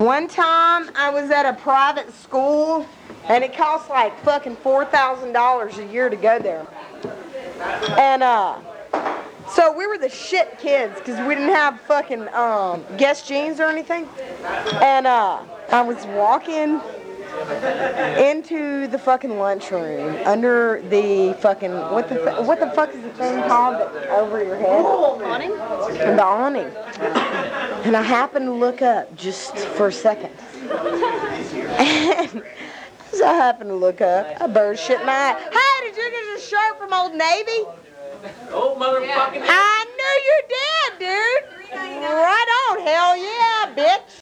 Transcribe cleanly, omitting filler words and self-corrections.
One time I was at a private school and it cost like fucking $4,000 a year to go there. And so we were the shit kids because we didn't have fucking Guess jeans or anything. And I was walking into the fucking lunchroom under the fucking what the fuck is the thing called that over your head? Awning? The awning. And I happened to look up just for a second. And as I happened to look up, a bird shit my eye. Hey, did you get this shirt from Old Navy? Oh, motherfucking. I knew you did, dude. Right on, hell yeah, bitch.